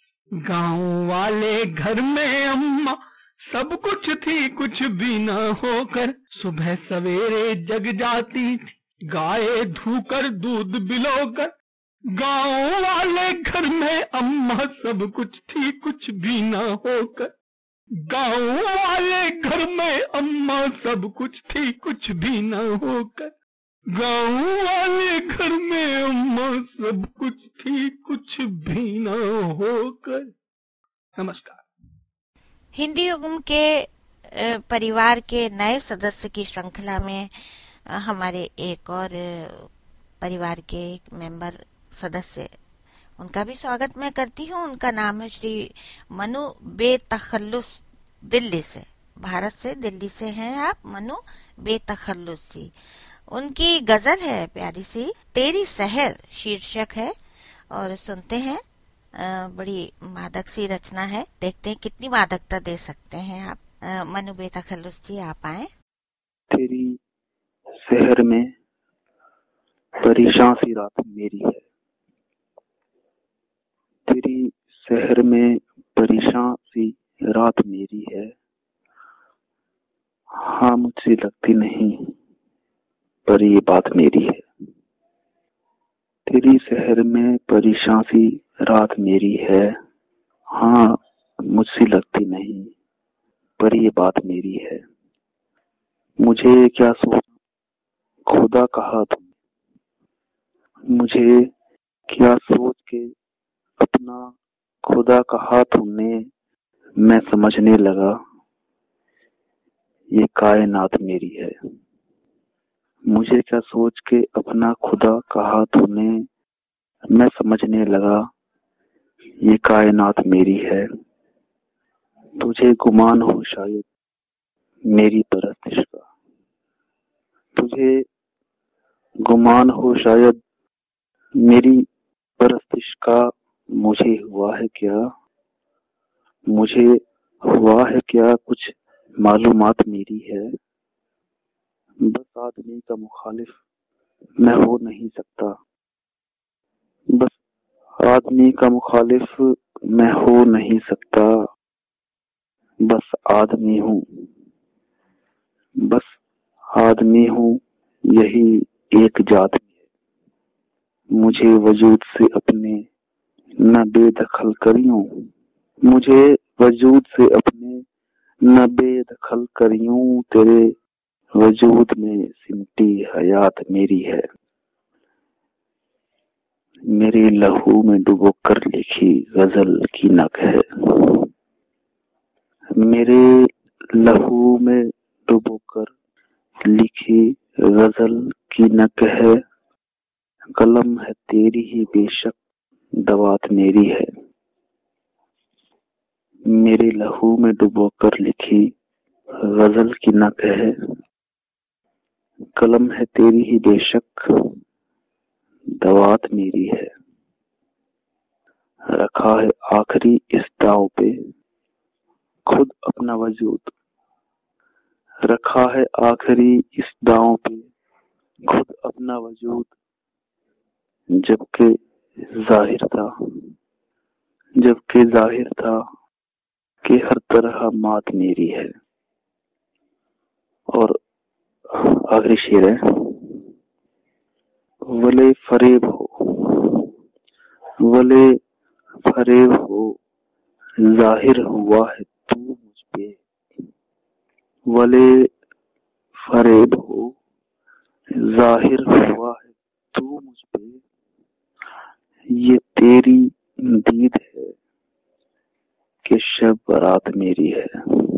गाँव वाले घर में अम्मा सब कुछ थी कुछ भी न होकर। सुबह सवेरे जग जाती थी, गाय धोकर दूध बिलोकर। गाँव वाले घर में अम्मा सब कुछ थी कुछ भी न होकर। गाँव वाले घर में अम्मा सब कुछ थी कुछ भी न होकर। गाँव वाले घर में अम्मा सब कुछ थी कुछ भी न होकर। नमस्कार। हिंदी युग्म के परिवार के नए सदस्य की श्रृंखला में हमारे एक और परिवार के एक मेंबर सदस्य, उनका भी स्वागत मैं करती हूँ। उनका नाम है श्री मनु बेतखल्लुस, दिल्ली से, भारत से, दिल्ली से हैं आप मनु बेतखल्लुस जी। उनकी गजल है प्यारी सी, तेरी सहर शीर्षक है, और सुनते हैं। बड़ी मादक सी रचना है, देखते हैं कितनी मादकता दे सकते हैं आप। मनु बेतखल्लुस जी, आप आए। तेरी शहर में परेशान सी रात मेरी है, तेरी शहर में परेशान सी रात मेरी है। हाँ मुझसे लगती नहीं पर ये बात मेरी है। तेरी शहर में परेशान सी रात मेरी है। हाँ मुझसे लगती नहीं पर ये बात मेरी है। मुझे क्या सोच खुदा कहा तुम, मुझे क्या सोच के अपना खुदा कहा तुमने। मैं समझने लगा ये कायनात मेरी है। मुझे क्या सोच के अपना खुदा कहा तूने, मैं समझने लगा ये कायनात मेरी है। तुझे गुमान हो शायद मेरी परस्तिश का, तुझे गुमान हो शायद मेरी परस्तिश का। मुझे हुआ है क्या, मुझे हुआ है क्या कुछ मालूमात मेरी है। बस आदमी का मुखालिफ मैं हो नहीं सकता, बस आदमी का मुखालिफ मैं हो नहीं सकता। बस आदमी हूँ, बस आदमी हूँ, यही एक जात है। मुझे वजूद से अपने न बेदखल करियूं, मुझे वजूद से अपने न बेदखल करियूं। तेरे वजूद में सिमटी हयात मेरी है। मेरे लहू में डुबो कर लिखी गजल की नक है, मेरे लहू में डुबो कर लिखी गजल की नक है। कलम है तेरी ही बेशक दवात मेरी है। मेरे लहू में डुबो कर लिखी गजल की नक है। कलम है तेरी ही बेशक दवात मेरी है। रखा है आखिरी इस दांव पे खुद अपना वजूद, रखा है आखिरी इस दांव पे खुद अपना वजूद। जबकि जाहिर था, जबकि जाहिर था कि हर तरह मात मेरी है। और आखिरी शेर है, वले फरेब हो, वले फरेब हो, जाहिर हुआ है तू मुझ पे। वले फरेब हो, जाहिर हुआ है तू मुझ पे। ये तेरी दीद है कि शब बारात मेरी है।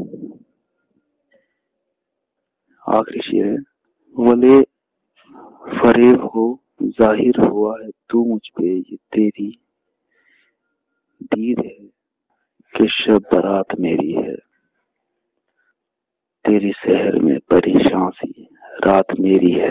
आखिरी शेर है, वले फरेब हो, जाहिर हुआ है तू मुझ पे। ये तेरी दीद है कि शब बारात मेरी है। तेरी शहर में परेशान सी रात मेरी है।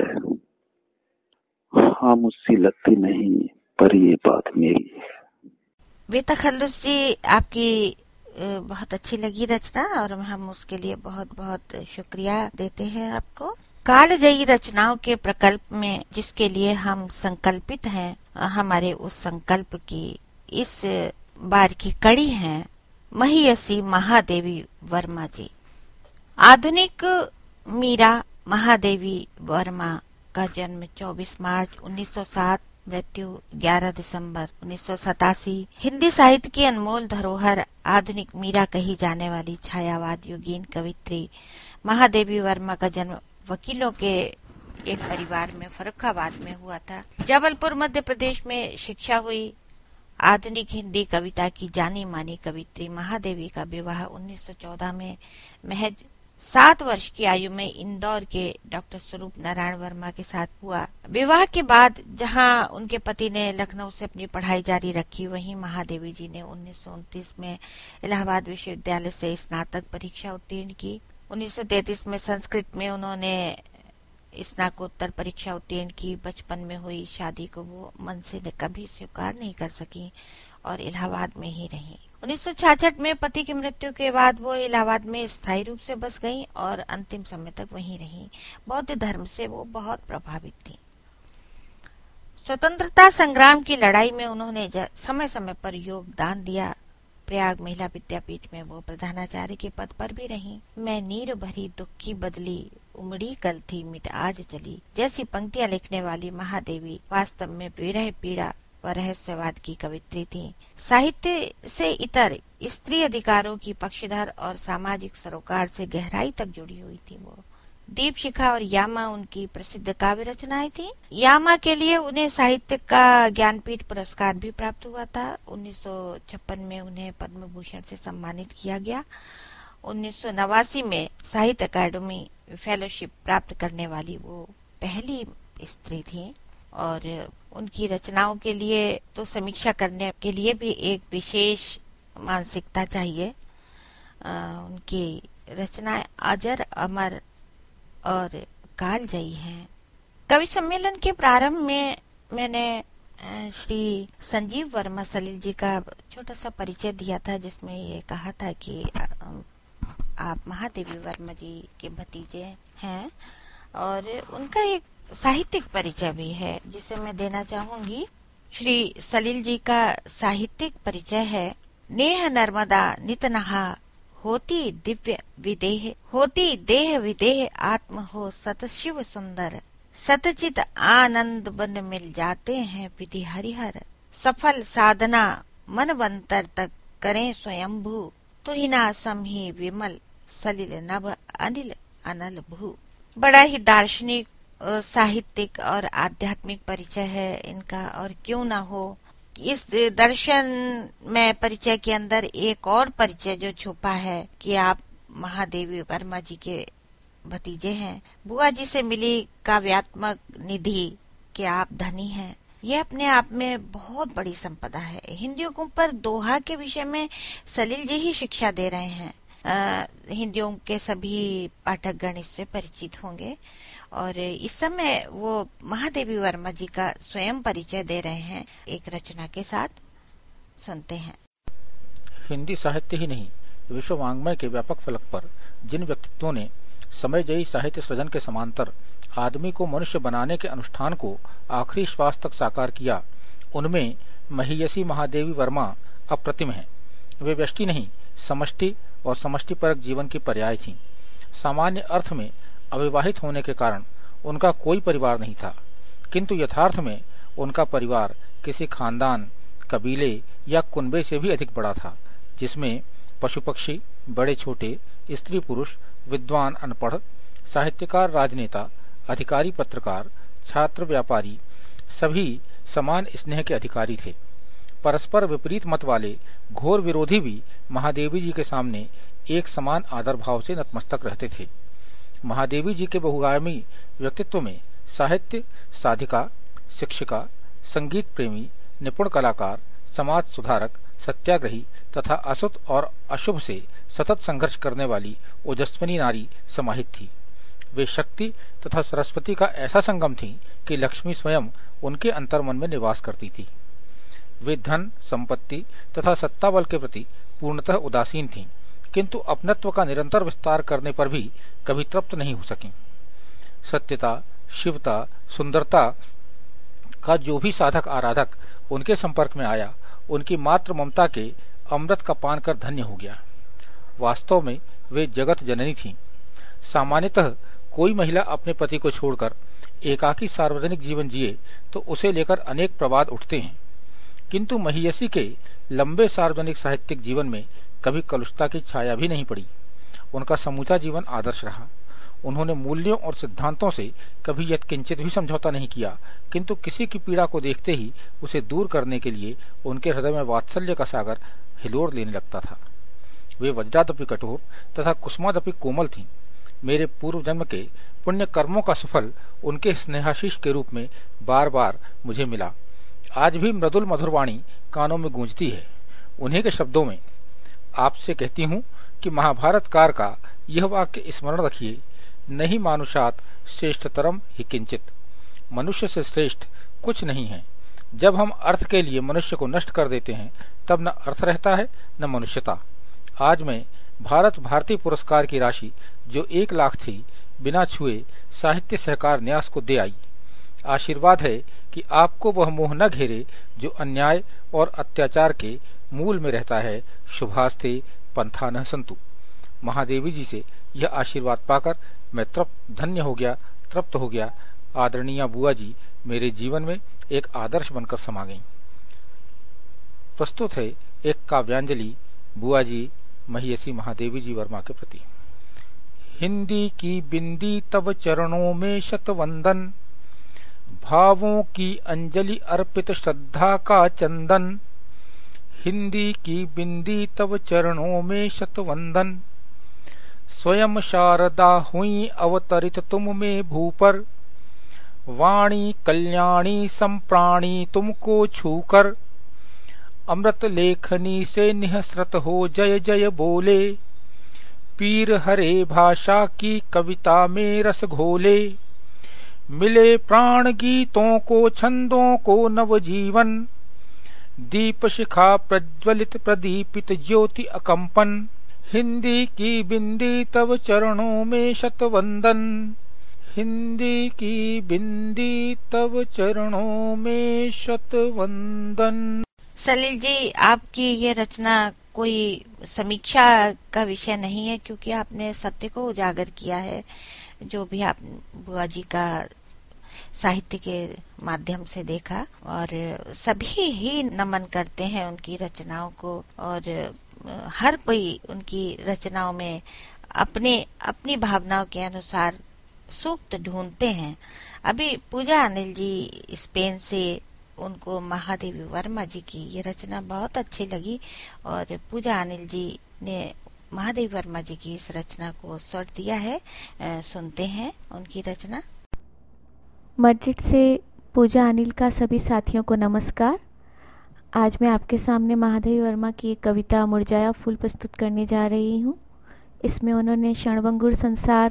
हाँ मुझसे लगती नहीं पर ये बात मेरी है। बेतखल्लुस जी, आपकी बहुत अच्छी लगी रचना और हम उसके लिए बहुत बहुत शुक्रिया देते हैं आपको। कालजयी रचनाओं के प्रकल्प में जिसके लिए हम संकल्पित हैं, हमारे उस संकल्प की इस बार की कड़ी हैं महियसी महादेवी वर्मा जी। आधुनिक मीरा महादेवी वर्मा का जन्म चौबीस मार्च उन्नीस सौ सात, मृत्यु ग्यारह दिसंबर उन्नीस सौ सतासी। हिंदी साहित्य की अनमोल धरोहर आधुनिक मीरा कही जाने वाली छायावाद योगीन कवित्री महादेवी वर्मा का जन्म वकीलों के एक परिवार में फर्रुखाबाद में हुआ था। जबलपुर मध्य प्रदेश में शिक्षा हुई। आधुनिक हिंदी कविता की जानी मानी कवित्री महादेवी का विवाह उन्नीस सौ चौदह में महज सात वर्ष की आयु में इंदौर के डॉक्टर स्वरूप नारायण वर्मा के साथ हुआ। विवाह के बाद जहां उनके पति ने लखनऊ से अपनी पढ़ाई जारी रखी, वहीं महादेवी जी ने उन्नीस सौ उनतीस में इलाहाबाद विश्वविद्यालय से स्नातक परीक्षा उत्तीर्ण की। उन्नीस सौ तैंतीस में संस्कृत में उन्होंने स्नातकोत्तर परीक्षा उत्तीर्ण की। बचपन में हुई शादी को वो मन से कभी स्वीकार नहीं कर सकी और इलाहाबाद में ही रही। उन्नीस सौ छियासठ में पति की मृत्यु के बाद वो इलाहाबाद में स्थायी रूप से बस गईं और अंतिम समय तक वहीं रहीं। बौद्ध धर्म से वो बहुत प्रभावित थी। स्वतंत्रता संग्राम की लड़ाई में उन्होंने समय समय पर योगदान दिया। प्रयाग महिला विद्यापीठ में वो प्रधानाचार्य के पद पर भी रहीं। मैं नीर भरी दुख की बदली, उमड़ी कल थी मिट आज चली जैसी पंक्तियां लिखने वाली महादेवी वास्तव में विरह पीड़ा व रहस्यवाद की कवित्री थी। साहित्य से इतर स्त्री अधिकारों की पक्षधर और सामाजिक सरोकार से गहराई तक जुड़ी हुई थी। वो दीप शिखा और यामा उनकी प्रसिद्ध काव्य रचनाएं थी। यामा के लिए उन्हें साहित्य का ज्ञानपीठ पुरस्कार भी प्राप्त हुआ था। उन्नीस सौ छप्पन में उन्हें पद्म भूषण से सम्मानित किया गया। उन्नीस सौ नवासी में साहित्य अकादमी फेलोशिप प्राप्त करने वाली वो पहली स्त्री थी और उनकी रचनाओं के लिए तो समीक्षा करने के लिए भी एक विशेष मानसिकता चाहिए। आ, उनकी रचनाएं अजर अमर और कालजयी हैं। कवि सम्मेलन के प्रारंभ में मैंने श्री संजीव वर्मा सलील जी का छोटा सा परिचय दिया था, जिसमें ये कहा था कि आप महादेवी वर्मा जी के भतीजे हैं और उनका एक साहित्यिक परिचय भी है जिसे मैं देना चाहूंगी। श्री सलील जी का साहित्यिक परिचय है। नेह नर्मदा नित नहा होती दिव्य विदेह, होती देह विदेह आत्म हो सत शिव सुंदर, सतचित आनंद बन मिल जाते हैं विधि हरिहर, सफल साधना मन बंतर तक करें स्वयंभू, तुहिना समही विमल सलिल नभ अनिल अनल भू। बड़ा ही दार्शनिक, साहित्यिक और आध्यात्मिक परिचय है इनका, और क्यों ना हो इस दर्शन में परिचय के अंदर एक और परिचय जो छुपा है कि आप महादेवी वर्मा जी के भतीजे हैं। बुआ जी से मिली काव्यात्मक निधि कि आप धनी हैं, ये अपने आप में बहुत बड़ी संपदा है। हिंदियों पर दोहा के विषय में सलील जी ही शिक्षा दे रहे हैं। आ, हिंदियों के सभी पाठकगण इससे परिचित होंगे और इस समय वो महादेवी वर्मा जी का स्वयं परिचय दे रहे हैं एक रचना के साथ। सुनते हैं। हिंदी साहित्य ही नहीं, विश्व वाङ्मय के व्यापक फलक पर जिन व्यक्तित्वों ने समय जयी साहित्य सृजन के समांतर आदमी को मनुष्य बनाने के अनुष्ठान को आखिरी श्वास तक साकार किया, उनमें महियसी महादेवी वर्मा अप्रतिम है। वे व्यष्टि नहीं, समष्टि और समष्टिपरक जीवन की पर्याय थीं। सामान्य अर्थ में अविवाहित होने के कारण उनका कोई परिवार नहीं था, किंतु यथार्थ में उनका परिवार किसी खानदान, कबीले या कुनबे से भी अधिक बड़ा था, जिसमें पशु पक्षी, बड़े छोटे, स्त्री पुरुष, विद्वान अनपढ़, साहित्यकार राजनेता, अधिकारी पत्रकार, छात्र व्यापारी सभी समान स्नेह के अधिकारी थे। परस्पर विपरीत मत वाले घोर विरोधी भी महादेवी जी के सामने एक समान आदर भाव से नतमस्तक रहते थे। महादेवी जी के बहुआयामी व्यक्तित्व में साहित्य साधिका, शिक्षिका, संगीत प्रेमी, निपुण कलाकार, समाज सुधारक, सत्याग्रही तथा असुत और अशुभ से सतत संघर्ष करने वाली ओजस्विनी नारी समाहित थी। वे शक्ति तथा सरस्वती का ऐसा संगम थी कि लक्ष्मी स्वयं उनके अंतर्मन में निवास करती थी। वे धन, संपत्ति तथा सत्ता बल के प्रति पूर्णतः उदासीन थीं, किंतु अपनत्व का निरंतर विस्तार करने पर भी कभी तृप्त नहीं हो सकीं। सत्यता, शिवता, सुंदरता का जो भी साधक आराधक उनके संपर्क में आया, उनकी मात्र ममता के अमृत का पान कर धन्य हो गया। वास्तव में वे जगत जननी थीं। सामान्यतः कोई महिला अपने पति को छोड़कर एकाकी सार्वजनिक जीवन जिए तो उसे लेकर अनेक प्रवाद उठते हैं, किंतु महियसी के लंबे सार्वजनिक साहित्यिक जीवन में कभी कलुषता की छाया भी नहीं पड़ी। उनका समूचा जीवन आदर्श रहा। उन्होंने मूल्यों और सिद्धांतों से कभी यत्किंचित भी समझौता नहीं किया, किंतु किसी की पीड़ा को देखते ही उसे दूर करने के लिए उनके हृदय में वात्सल्य का सागर हिलोर लेने लगता था। वे वज्रादपि कठोर तथा कुसुमादपि कोमल थीं। मेरे पूर्व जन्म के पुण्य कर्मों का सुफल उनके स्नेहाशीष के रूप में बार बार मुझे मिला। आज भी मृदुल मधुरवाणी कानों में गूंजती है। उन्हीं के शब्दों में आपसे कहती हूँ कि महाभारत कार का यह वाक्य स्मरण रखिए, नहीं मानुषात श्रेष्ठतरम ही किंचित। मनुष्य से श्रेष्ठ कुछ नहीं है। जब हम अर्थ के लिए मनुष्य को नष्ट कर देते हैं, तब न अर्थ रहता है न मनुष्यता। आज मैं भारत भारती पुरस्कार की राशि जो एक लाख थी, बिना छुए साहित्य सहकार न्यास को दे आई। आशीर्वाद है कि आपको वह मोह न घेरे जो अन्याय और अत्याचार के मूल में रहता है। शुभास्ते पंथा न संतु। महादेवी जी से यह आशीर्वाद पाकर मैं तृप्त धन्य हो गया, तृप्त हो गया। आदरणीय बुआ जी मेरे जीवन में एक आदर्श बनकर समा गईं। प्रस्तुत है एक काव्यांजलि बुआ जी महियसी महादेवी जी वर्मा के प्रति। हिंदी की बिंदी तव चरणों में शतवंदन, भावों की अंजलि अर्पित श्रद्धा का चंदन। हिंदी की बिंदी तव चरणों में शतवंदन, स्वयं शारदा हुई अवतरित तुम में भू पर। वाणी कल्याणी संप्राणी तुमको छूकर, अमृत लेखनी से निहसरत हो जय जय बोले। पीर हरे भाषा की कविता में रस घोले, मिले प्राण गीतों को छंदों को नवजीवन। दीप शिखा प्रज्वलित प्रदीपित ज्योति अकंपन, हिंदी की बिंदी तव चरणों में शतवंदन। हिंदी की बिंदी तव चरणों में शतवंदन। सलील जी, आपकी ये रचना कोई समीक्षा का विषय नहीं है, क्योंकि आपने सत्य को उजागर किया है। जो भी आप बुआ जी का साहित्य के माध्यम से देखा, और सभी ही नमन करते हैं उनकी रचनाओं को, और हर कोई उनकी रचनाओं में अपने अपनी भावनाओं के अनुसार सूक्त ढूंढते हैं। अभी पूजा अनिल जी स्पेन से, उनको महादेवी वर्मा जी की ये रचना बहुत अच्छी लगी, और पूजा अनिल जी ने महादेवी वर्मा जी की इस रचना को स्वर दिया है। सुनते हैं उनकी रचना। मैड्रिड से पूजा अनिल का सभी साथियों को नमस्कार। आज मैं आपके सामने महादेवी वर्मा की एक कविता मुरझाया फूल प्रस्तुत करने जा रही हूँ। इसमें उन्होंने क्षणभंगुर संसार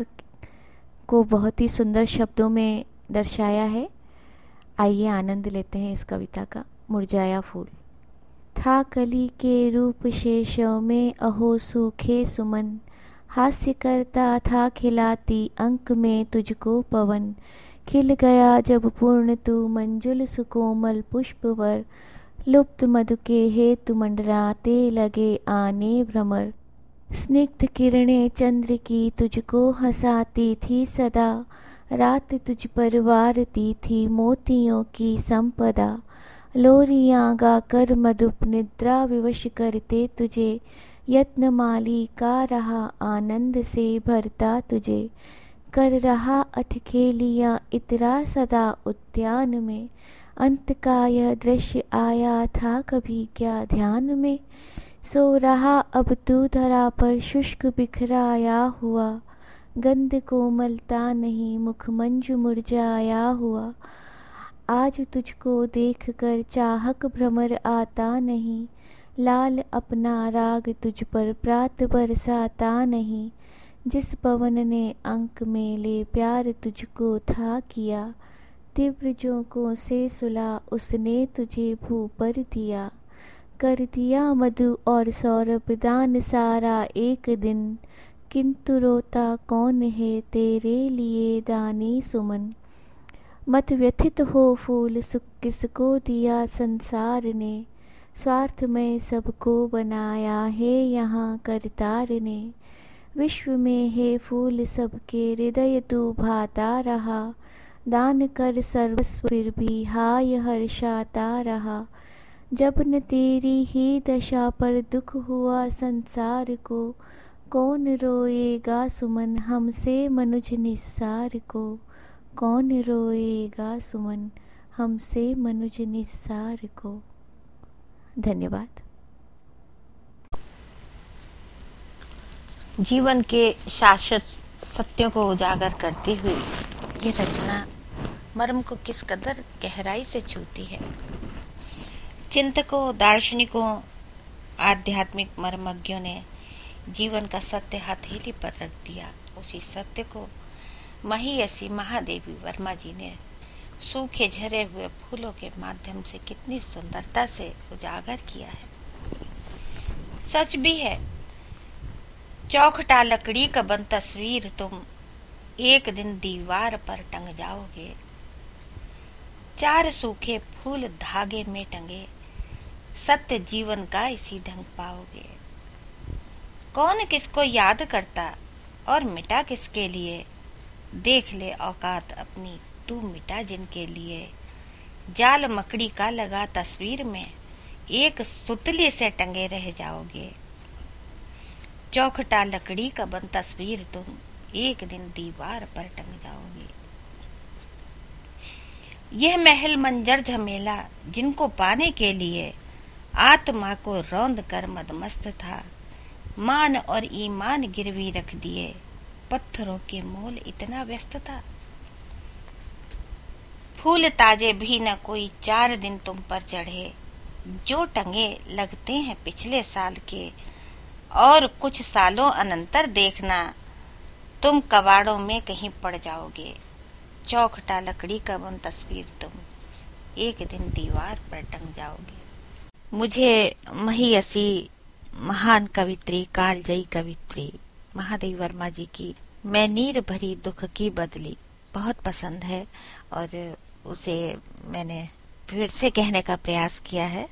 को बहुत ही सुंदर शब्दों में दर्शाया है। आइए आनंद लेते हैं इस कविता का। मुरझाया फूल। था कली के रूप शेषों में अहो सूखे सुमन, हास्य करता था खिलाती अंक में तुझको पवन। खिल गया जब पूर्ण तू मंजुल सुकोमल पुष्प पर, लुप्त मधु के हेतु मंडराते लगे आने भ्रमर। स्निग्ध किरणें चंद्र की तुझको हंसाती थी सदा, रात तुझ पर वारती थी मोतियों की संपदा। लोरियां गाकर मधुप निद्रा विवश करते तुझे, यत्न माली का रहा आनंद से भरता तुझे। कर रहा अठखेलियां इतरा सदा उद्यान में, अंत का यह दृश्य आया था कभी क्या ध्यान में। सो रहा अब तू धरा पर शुष्क बिखराया हुआ, गंध कोमलता नहीं मुख मंजु मुरझाया हुआ। आज तुझको देख कर चाहक भ्रमर आता नहीं, लाल अपना राग तुझ पर प्रात बरसाता नहीं। जिस पवन ने अंक में ले प्यार तुझको था किया, तीव्र झोंकों से सुला उसने तुझे भू पर दिया। कर दिया मधु और सौरभ दान सारा एक दिन, किंतु रोता कौन है तेरे लिए दानी सुमन। मत व्यथित हो फूल सुख किसको दिया संसार ने, स्वार्थ में सबको बनाया है यहाँ करतार ने। विश्व में है फूल सबके हृदय तू भाता रहा, दान कर सर्वस्व फिर भी हाय हर्षाता रहा। जब न तेरी ही दशा पर दुख हुआ संसार को, कौन रोएगा सुमन हमसे मनुज निस्सार को। कौन रोएगा सुमन हमसे मनुज निस्सार को। धन्यवाद। जीवन के शाश्वत सत्यों को उजागर करती हुई ये रचना मर्म को किस कदर गहराई से छूती है। चिंतकों, दार्शनिकों, आध्यात्मिक मर्मज्ञों ने जीवन का सत्य हथेली पर रख दिया। उसी सत्य को महियसी महादेवी वर्मा जी ने सूखे झरे हुए फूलों के माध्यम से कितनी सुंदरता से उजागर किया है। सच भी है, चौखटा लकड़ी का बन तस्वीर तुम एक दिन दीवार पर टंग जाओगे। चार सूखे फूल धागे में टंगे, सत्य जीवन का इसी ढंग पाओगे। कौन किसको याद करता और मिटा किसके लिए, देख ले औकात अपनी तू मिटा जिनके लिए। जाल मकड़ी का लगा तस्वीर में, एक सुतली से टंगे रह जाओगे। चौखटा लकड़ी का बन तस्वीर तुम एक दिन दीवार पर टंग जाओगे। यह महल मंजर झमेला जिनको पाने के लिए आत्मा को रौंद कर मदमस्त था, मान और ईमान गिरवी रख दिए, पत्थरों के मोल इतना व्यस्त था। फूल ताजे भी न कोई चार दिन तुम पर चढ़े, जो टंगे लगते हैं पिछले साल के, और कुछ सालों अनंतर देखना तुम कबाड़ों में कहीं पड़ जाओगे। चौखटा लकड़ी का बन तस्वीर तुम एक दिन दीवार पर टंग जाओगे। मुझे महियसी महान कवित्री, कालजयी कवित्री महादेवी वर्मा जी की मैं नीर भरी दुख की बदली बहुत पसंद है, और उसे मैंने फिर से कहने का प्रयास किया है।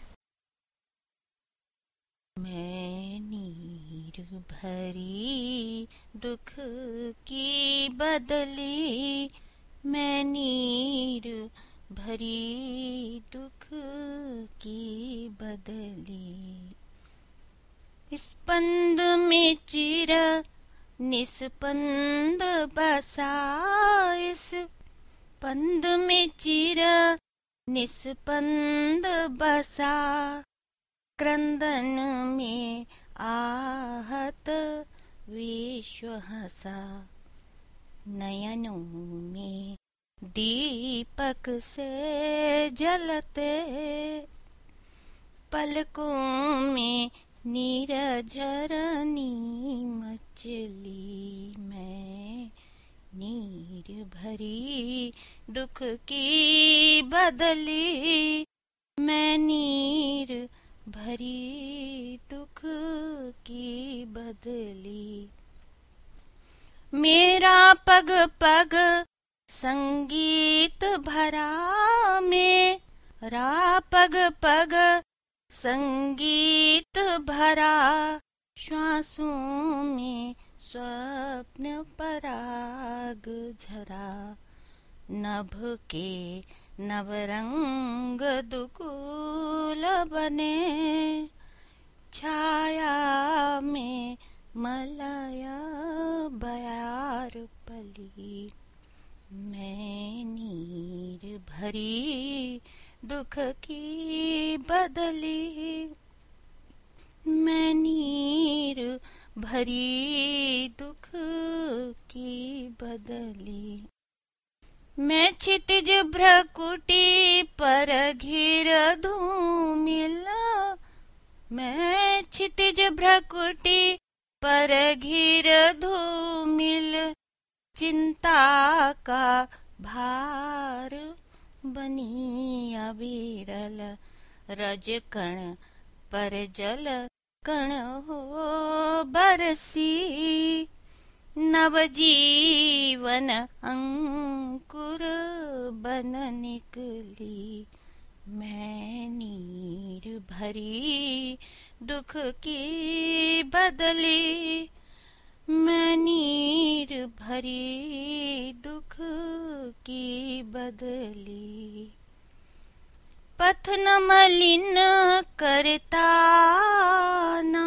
मैं नीर भरी दुख की बदली, मैं नीर भरी दुख की बदली, स्पंद में चिर निस्पंद बसा, इस पंद में चिर निस्पंद बसा, क्रंदन में आहत विश्व हंसा, नयनों में दीपक से जलते, पलकों में नीरजरनी मचली, मैं नीर भरी दुख की बदली, मैं नीर भरी दुख की बदली। मेरा पग पग संगीत भरा, मेरा पग पग संगीत भरा, श्वासों में स्वप्न पराग झरा, नभ के नवरंग दुकूल बने, छाया में मलया बयार पली, मैं नीर भरी दुख की बदली, मैं नीर भरी दुख की बदली। मैं क्षितिज भ्रकुटी पर घिर धूमिल, मैं क्षितिज भ्रकुटी पर घिर धूमिल, चिंता का भार बनी अविरल, रज कण पर जल कण हो बरसी, नवजीवन अंकुर बन निकली, मैं नीर भरी दुख की बदली, मैं नीर भरी दुख की बदली। पथ न मलिन करता ना,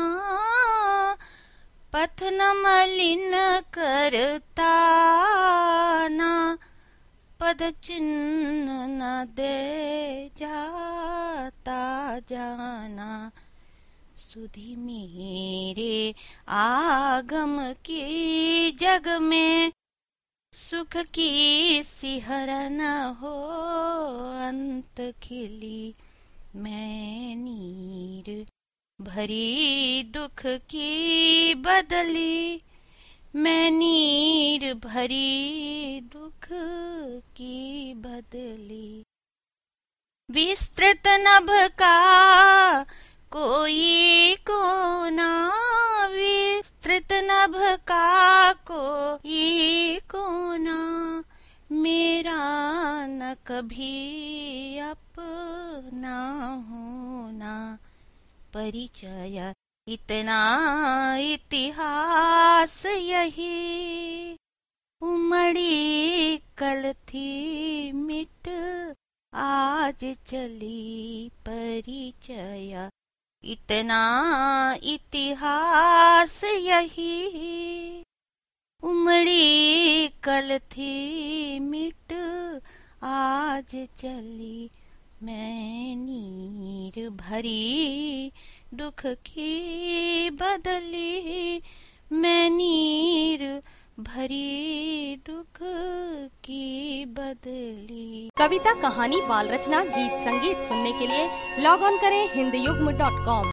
पथ न मलिन करता ना, पद चिन्ह न दे जाता जाना, सुधि मेरे आगम की जग में, सुख की सिहरन हो अंत खिली, मैं नीर भरी दुख की बदली, मैं नीर भरी दुख की बदली। विस्तृत नभ का कोई कोना, विस्तृत नभ का कोई कोना, मेरा न कभी अपना होना, परिचय इतना इतिहास यही, उमड़ी कल थी मिट आज चली, परिचय इतना इतिहास यही, उमड़ी कल थी मिट आज चली, मैं नीर भरी दुख की बदली, मैं नीर भरी दुख की बदली। कविता, कहानी, बाल रचना, गीत संगीत सुनने के लिए लॉग ऑन करें हिंदयुग्म डॉट कॉम।